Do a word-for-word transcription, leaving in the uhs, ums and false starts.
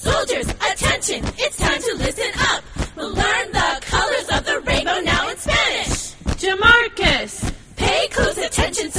Soldiers, attention, it's time to listen up. We'll learn the colors of the rainbow now in Spanish. Jamarcus, pay close attention